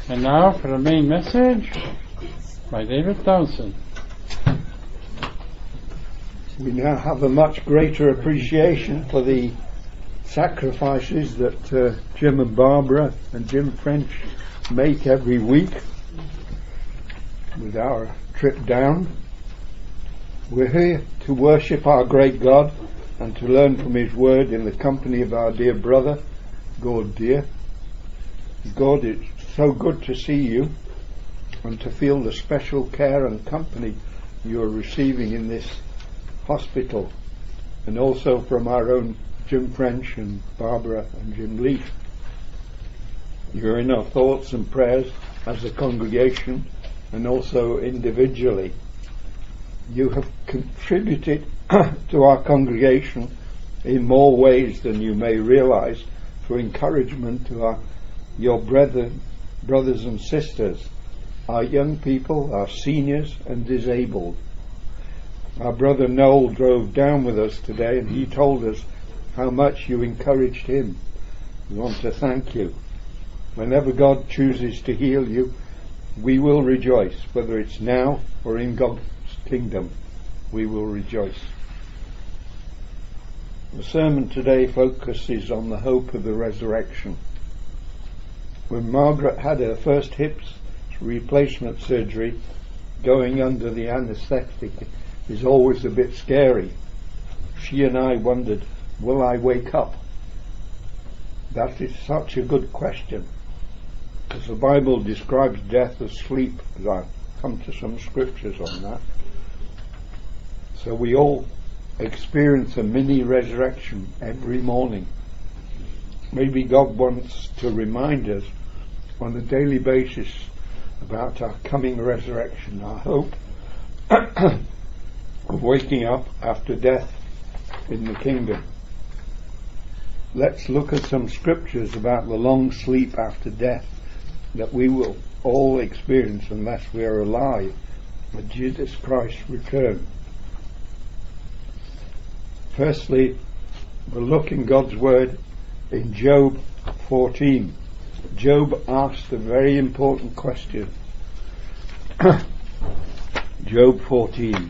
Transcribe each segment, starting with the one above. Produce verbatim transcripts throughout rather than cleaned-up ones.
And now for the main message by David Dowson. We now have a much greater appreciation for the sacrifices that uh, Jim and Barbara and Jim French make every week with our trip down. We're here to worship our great God and to learn from His Word in the company of our dear brother, Gord Dear. God, it's so good to see you and to feel the special care and company you are receiving in this hospital, and also from our own Jim French and Barbara and Jim Leaf. You're in our thoughts and prayers as a congregation and also individually. You have contributed to our congregation in more ways than you may realize for encouragement to our, your brethren, brothers and sisters, our young people, our seniors and disabled. Our brother Noel drove down with us today and he told us how much you encouraged him. We want to thank you. Whenever God chooses to heal you, we will rejoice, whether it's now or in God's kingdom. We will rejoice. The sermon today focuses on the hope of the resurrection. When Margaret had her first hip replacement surgery, going under the anaesthetic is always a bit scary. She and I wondered, will I wake up? That is such a good question, because the Bible describes death as sleep, as I've come to some scriptures on that. So we all experience a mini resurrection every morning. Maybe God wants to remind us on a daily basis about our coming resurrection, our hope of waking up after death in the kingdom. Let's look at some scriptures about the long sleep after death that we will all experience unless we are alive at Jesus Christ's return. Firstly, we'll look in God's word in Job fourteen. Job asked a very important question. Job fourteen.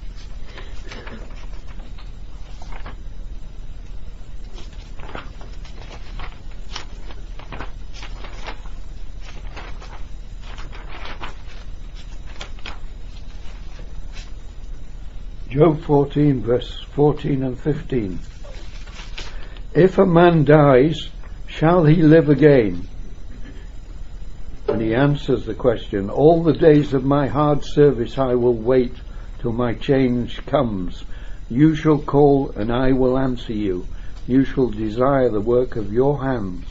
Job fourteen, verse fourteen and fifteen. If a man dies, shall he live again? And he answers the question, all the days of my hard service I will wait till my change comes. You shall call and I will answer you. You shall desire the work of your hands.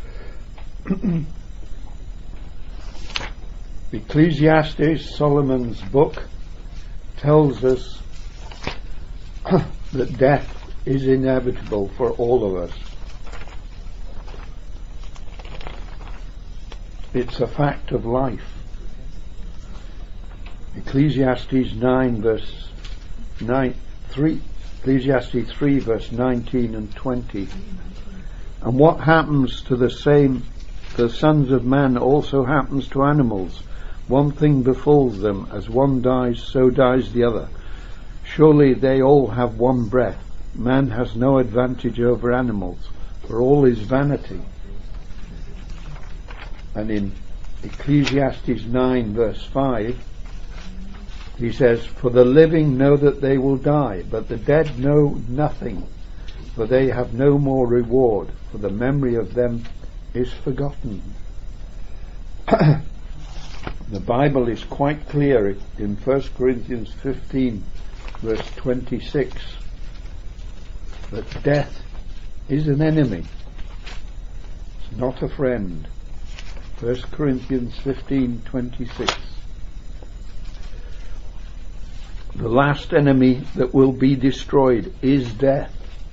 Ecclesiastes, Solomon's book, tells us that death is inevitable for all of us. It's a fact of life. Ecclesiastes nine verse nine three Ecclesiastes three verse nineteen and twenty. And what happens to the same the sons of man also happens to animals. One thing befalls them, as one dies, so dies the other. Surely they all have one breath. Man has no advantage over animals, for all is vanity. And in Ecclesiastes nine verse five, he says, for the living know that they will die, but the dead know nothing, for they have no more reward, for the memory of them is forgotten. The Bible is quite clear in First Corinthians fifteen verse twenty-six that death is an enemy, it's not a friend. First Corinthians fifteen twenty-six. The last enemy that will be destroyed is death.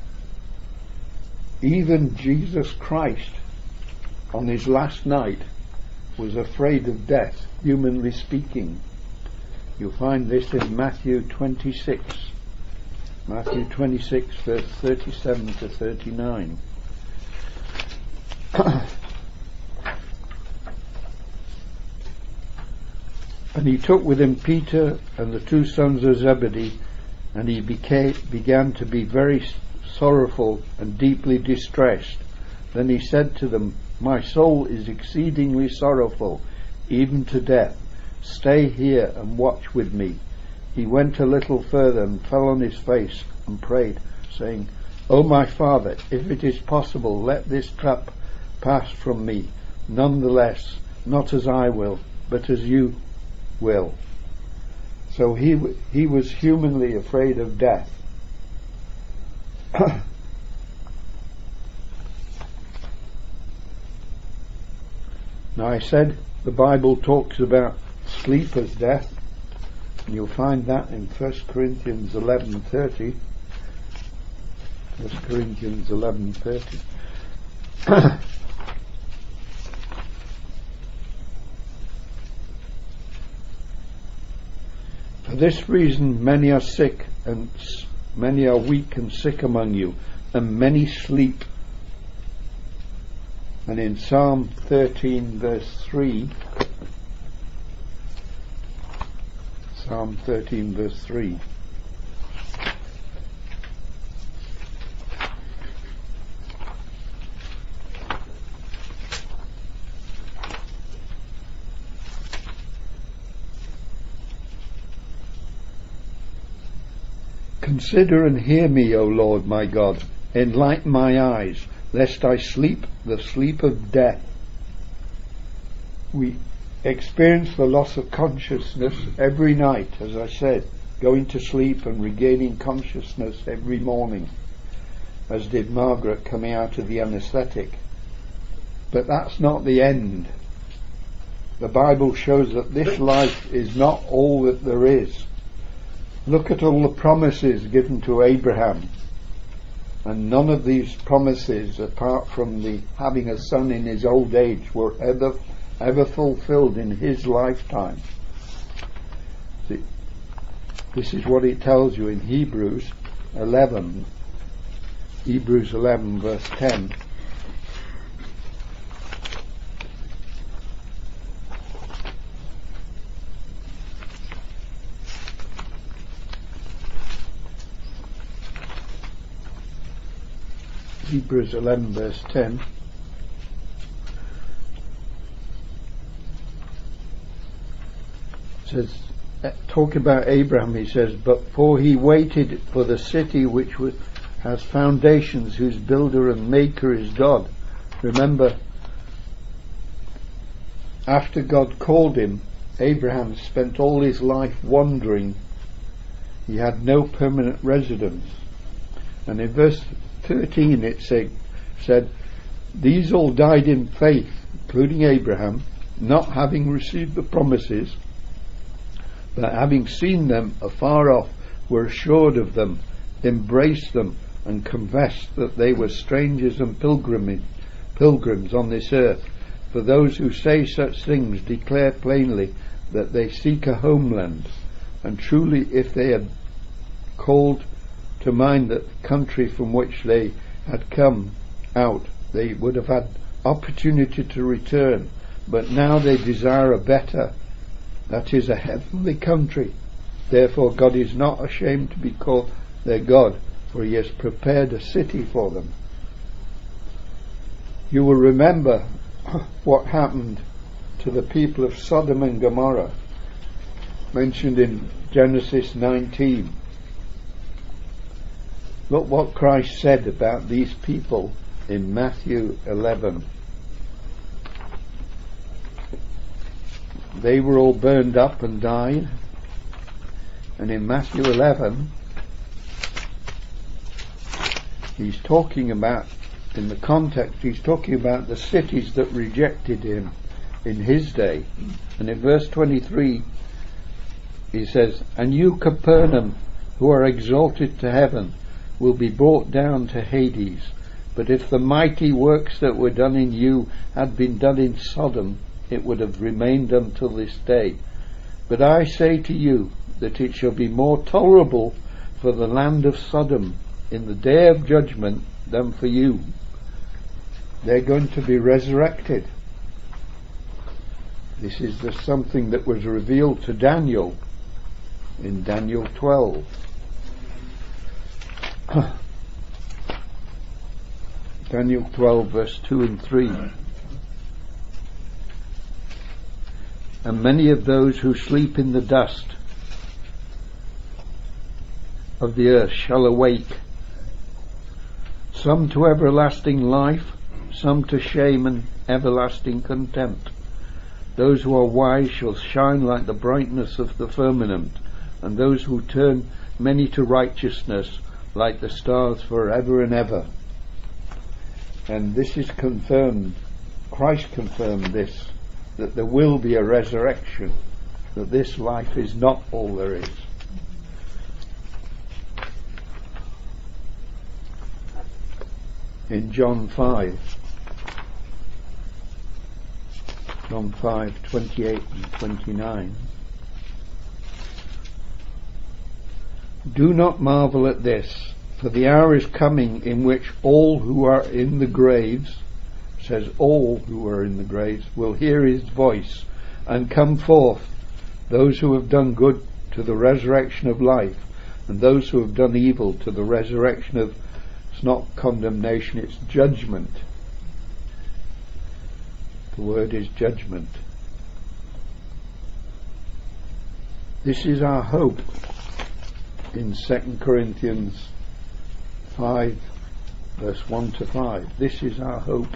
Even Jesus Christ on his last night was afraid of death, humanly speaking. You'll find this in Matthew twenty-six. Matthew twenty-six verse thirty-seven to thirty-nine. And he took with him Peter and the two sons of Zebedee, and he became, began to be very sorrowful and deeply distressed. Then he said to them, "My soul is exceedingly sorrowful, even to death. Stay here and watch with me." He went a little further and fell on his face and prayed, saying, "O my Father, if it is possible, let this cup pass from me. Nonetheless, not as I will, but as you will." So he he was humanly afraid of death. Now, I said the Bible talks about sleep as death, and you'll find that in First Corinthians eleven thirty. First Corinthians eleven thirty. For this reason many are sick, and s- many are weak and sick among you, and many sleep. And in Psalm thirteen verse three, Psalm thirteen verse three, "Consider and hear me, O Lord my God. Enlighten my eyes, lest I sleep the sleep of death." We experience the loss of consciousness every night, as I said, going to sleep and regaining consciousness every morning, as did Margaret coming out of the anaesthetic. But that's not the end. The Bible shows that this life is not all that there is. Look at all the promises given to Abraham, and none of these promises, apart from the having a son in his old age, were ever ever fulfilled in his lifetime. See, this is what it tells you in Hebrews eleven, Hebrews eleven verse ten. Hebrews eleven verse ten. Says, talk about Abraham, he says, "But for he waited for the city which was, has foundations, whose builder and maker is God." Remember, after God called him, Abraham spent all his life wandering. He had no permanent residence. And in verse thirteen it say, said, "These all died in faith, including Abraham, not having received the promises, but having seen them afar off, were assured of them, embraced them, and confessed that they were strangers and pilgrim, pilgrims on this earth. For those who say such things declare plainly that they seek a homeland. And truly, if they had called to mind that country from which they had come out, they would have had opportunity to return. But now they desire a better, that is, a heavenly country. Therefore God is not ashamed to be called their God, for he has prepared a city for them." You will remember what happened to the people of Sodom and Gomorrah, mentioned in Genesis nineteen. Look what Christ said about these people in Matthew eleven. They were all burned up and died. And in Matthew eleven, he's talking about, in the context, he's talking about the cities that rejected him in his day. And in verse twenty-three, he says, "And you, Capernaum, who are exalted to heaven, will be brought down to Hades. But if the mighty works that were done in you had been done in Sodom, it would have remained until this day. But I say to you that it shall be more tolerable for the land of Sodom in the day of judgment than for you." They're going to be resurrected. This is the something that was revealed to Daniel in Daniel twelve. Daniel twelve verse two and three. And many of those who sleep in the dust of the earth shall awake, some to everlasting life, some to shame and everlasting contempt. Those who are wise shall shine like the brightness of the firmament, and those who turn many to righteousness like the stars forever and ever. And this is confirmed, Christ confirmed this, that there will be a resurrection, that this life is not all there is. In John five, John five, twenty-eight and twenty-nine. Do not marvel at this, for the hour is coming in which all who are in the graves, says all who are in the graves, will hear his voice and come forth, those who have done good to the resurrection of life, and those who have done evil to the resurrection of, it's not condemnation, it's judgment. The word is judgment. This is our hope in Second Corinthians five verse one to five. This is our hope.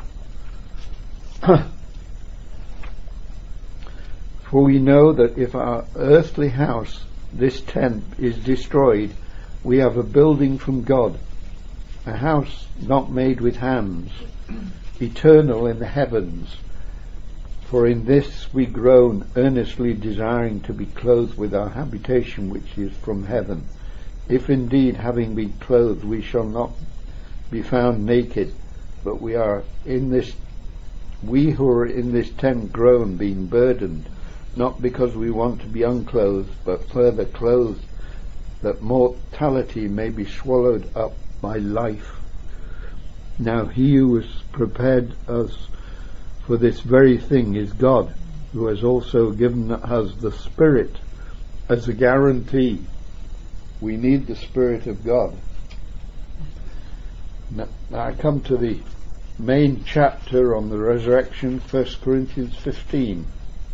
For we know that if our earthly house, this tent, is destroyed, we have a building from God, a house not made with hands, eternal in the heavens. For in this we groan, earnestly desiring to be clothed with our habitation which is from heaven. If indeed, having been clothed, we shall not be found naked, but we are in this, we who are in this tent groan, being burdened, not because we want to be unclothed, but further clothed, that mortality may be swallowed up by life. Now he who has prepared us for this very thing is God, who has also given us the Spirit as a guarantee. We need the Spirit of God. Now, now I come to the main chapter on the resurrection, First Corinthians fifteen.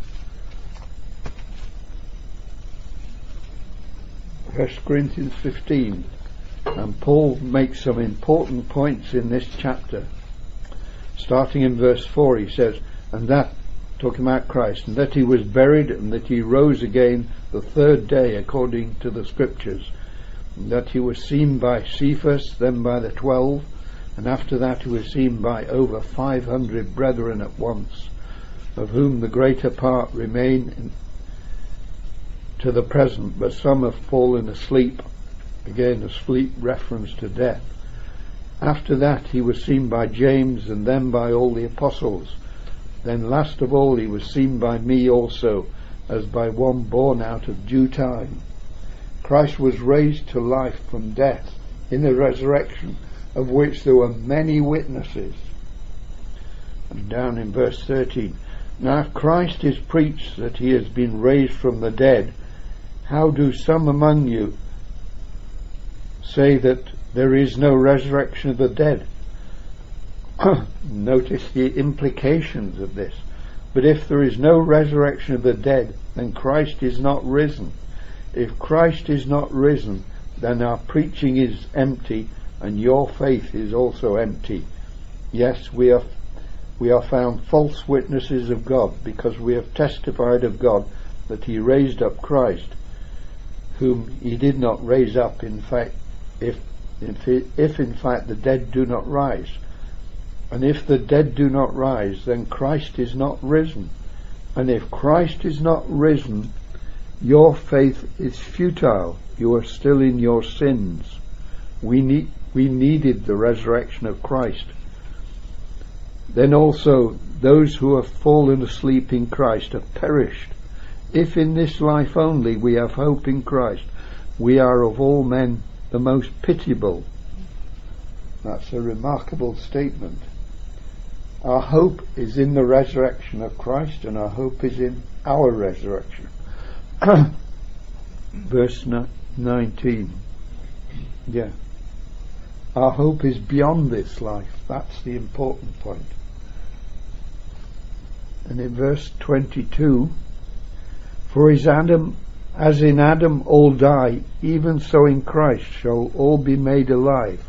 First Corinthians fifteen, and Paul makes some important points in this chapter. Starting in verse four, he says, and that, talking about Christ, and that he was buried, and that he rose again the third day according to the Scriptures, and that he was seen by Cephas, then by the twelve, and after that he was seen by over five hundred brethren at once, of whom the greater part remain in, to the present, but some have fallen asleep. Again, asleep, reference to death. After that he was seen by James, and then by all the apostles. Then last of all he was seen by me also, as by one born out of due time. Christ was raised to life from death in the resurrection, of which there were many witnesses. And down in verse thirteen, now if Christ is preached that he has been raised from the dead, how do some among you say that there is no resurrection of the dead? Notice the implications of this. But if there is no resurrection of the dead, then Christ is not risen. If Christ is not risen, then our preaching is empty, and your faith is also empty. Yes, we are we are found false witnesses of God, because we have testified of God that he raised up Christ, whom he did not raise up, in fact, if if, if in fact the dead do not rise. And if the dead do not rise, then Christ is not risen. And if Christ is not risen, your faith is futile. You are still in your sins. We need we needed the resurrection of Christ. Then also those who have fallen asleep in Christ have perished. If in this life only we have hope in Christ, we are of all men the most pitiable. That's a remarkable statement. Our hope is in the resurrection of Christ, and our hope is in our resurrection. Verse nineteen. Yeah. Our hope is beyond this life. That's the important point. And in verse twenty-two, for as Adam, as in Adam all die, even so in Christ shall all be made alive.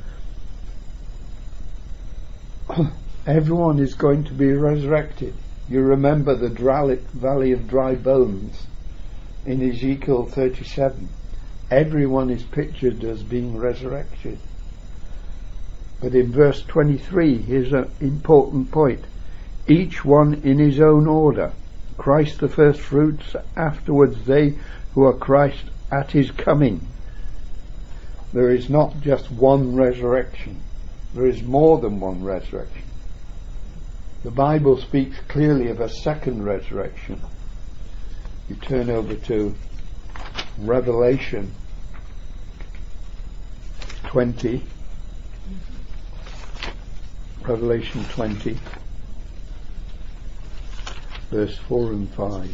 Everyone is going to be resurrected. You remember the dry, valley of dry bones in Ezekiel thirty-seven. Everyone is pictured as being resurrected. But in verse twenty-three, here's an important point. Each one in his own order. Christ the first fruits, afterwards they who are Christ at his coming. There is not just one resurrection. There is more than one resurrection. The Bible speaks clearly of a second resurrection. You turn over to Revelation twenty. Revelation twenty, verse four and five.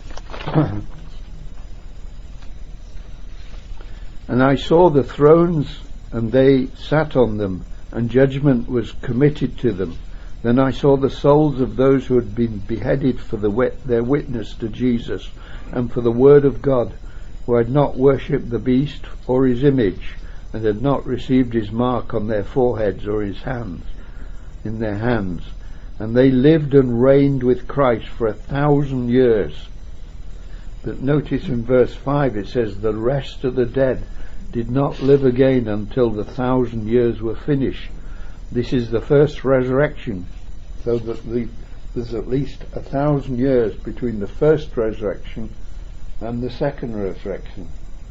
And I saw the thrones, and they sat on them, and judgment was committed to them. Then I saw the souls of those who had been beheaded for the wit- their witness to Jesus, and for the word of God, who had not worshipped the beast or his image, and had not received his mark on their foreheads or his hands, in their hands. And they lived and reigned with Christ for a thousand years. But notice in verse five it says, the rest of the dead did not live again until the thousand years were finished. This is the first resurrection, so that the, there's at least a thousand years between the first resurrection and the second resurrection.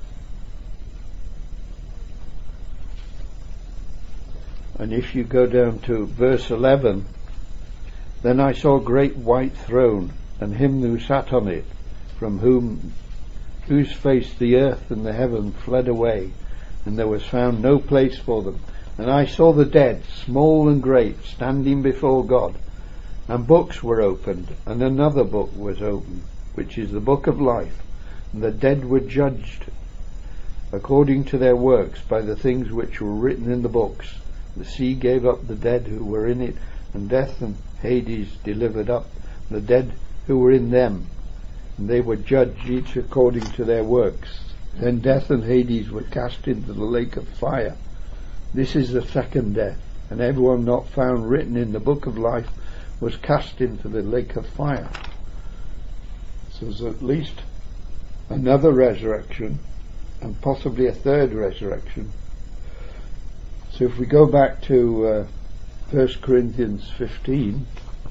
And if you go down to verse eleven, then I saw a great white throne, and him who sat on it, from whom whose face the earth and the heaven fled away, and there was found no place for them. And I saw the dead, small and great, standing before God, and books were opened, and another book was opened, which is the book of life. And the dead were judged according to their works by the things which were written in the books. The sea gave up the dead who were in it, and death and Hades delivered up the dead who were in them, and they were judged each according to their works. Then death and Hades were cast into the lake of fire. This is the second death, and everyone not found written in the book of life was cast into the lake of fire. So there's at least another resurrection, and possibly a third resurrection. So if we go back to uh, First Corinthians fifteen,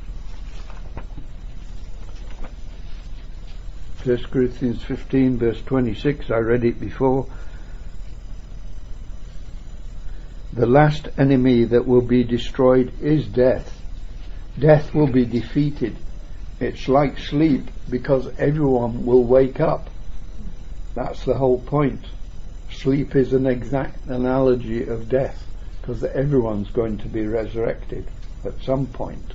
First Corinthians fifteen, verse twenty-six, I read it before. The last enemy that will be destroyed is death. Death will be defeated. It's like sleep, because everyone will wake up. That's the whole point. Sleep is an exact analogy of death, because everyone's going to be resurrected at some point.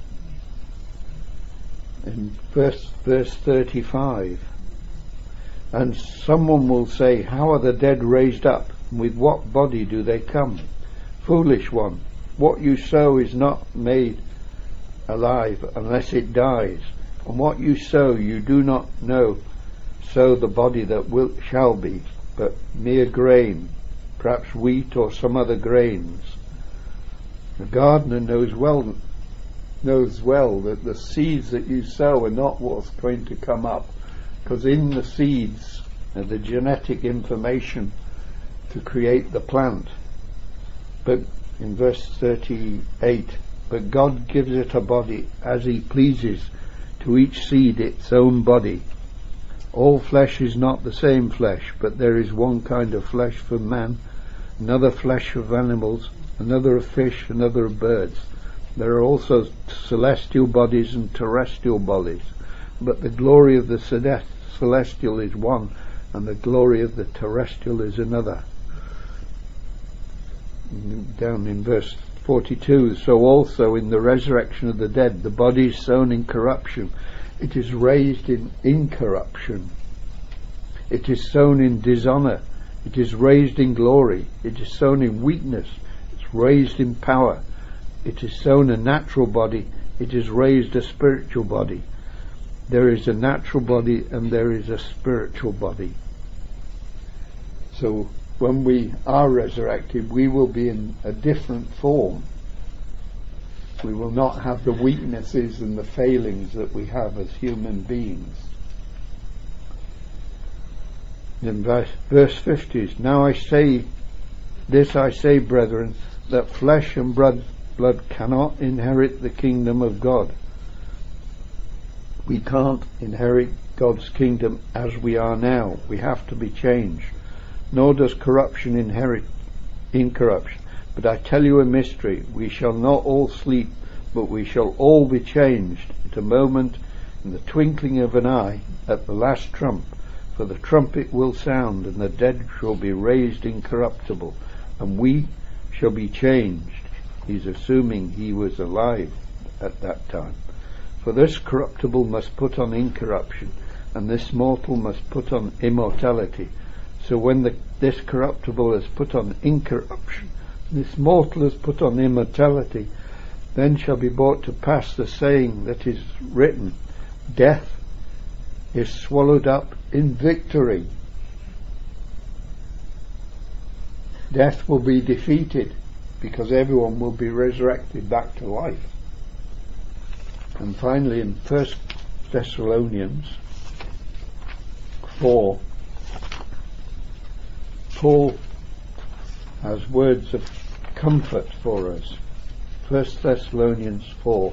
In verse, verse thirty-five, and someone will say, how are the dead raised up? With what body do they come? Foolish one, what you sow is not made alive unless it dies, and what you sow you do not know sow the body that will shall be, but mere grain, perhaps wheat or some other grains. The gardener knows well knows well that the seeds that you sow are not what's going to come up, because in the seeds are the genetic information to create the plant. But in verse thirty-eight, but God gives it a body as he pleases, to each seed its own body. All flesh is not the same flesh, but there is one kind of flesh for man, another flesh of animals, another of fish, another of birds. There are also celestial bodies and terrestrial bodies, but the glory of the celestial is one, and the glory of the terrestrial is another. Down in verse forty-two, so also in the resurrection of the dead, the body is sown in corruption, it is raised in incorruption. It is sown in dishonour, it is raised in glory. It is sown in weakness, it's raised in power. It is sown a natural body, it is raised a spiritual body. There is a natural body and there is a spiritual body. So when we are resurrected, we will be in a different form. We will not have the weaknesses and the failings that we have as human beings. In verse, verse fifty is, now I say, this I say, brethren, that flesh and blood, blood cannot inherit the kingdom of God. We can't inherit God's kingdom as we are now. We have to be changed. Nor does corruption inherit incorruption. But I tell you a mystery, we shall not all sleep, but we shall all be changed at a moment, in the twinkling of an eye, at the last trump. For the trumpet will sound, and the dead shall be raised incorruptible, and we shall be changed. He's assuming he was alive at that time. For this corruptible must put on incorruption, and this mortal must put on immortality. So when the, this corruptible is put on incorruption, this mortal is put on immortality, then shall be brought to pass the saying that is written, death is swallowed up in victory. Death will be defeated because everyone will be resurrected back to life. And finally in First Thessalonians four, Paul has words of comfort for us. First Thessalonians four,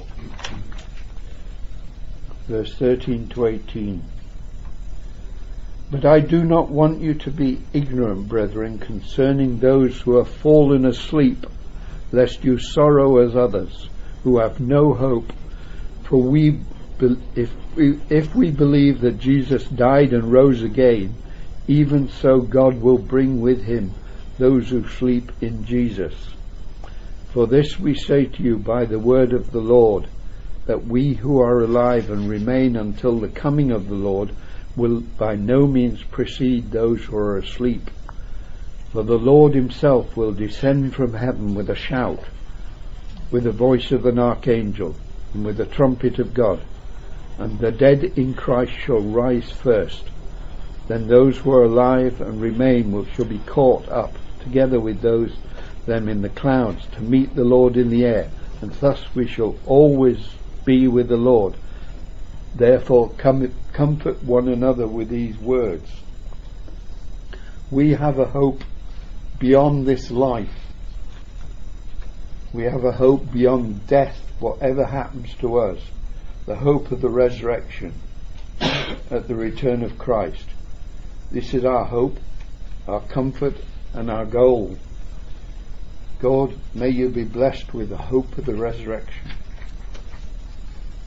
verse thirteen to eighteen. But I do not want you to be ignorant, brethren, concerning those who have fallen asleep, lest you sorrow as others, who have no hope. For we, if we, if we believe that Jesus died and rose again, even so God will bring with him those who sleep in Jesus. For this we say to you by the word of the Lord, that we who are alive and remain until the coming of the Lord will by no means precede those who are asleep. For the Lord himself will descend from heaven with a shout, with the voice of an archangel, and with the trumpet of God, and the dead in Christ shall rise first. Then those who are alive and remain will shall be caught up together with those them in the clouds to meet the Lord in the air, and thus we shall always be with the Lord. Therefore com- comfort one another with these words. We have a hope beyond this life. We have a hope beyond death, whatever happens to us. The hope of the resurrection at the return of Christ. This is our hope, our comfort and our goal. God, may you be blessed with the hope of the resurrection.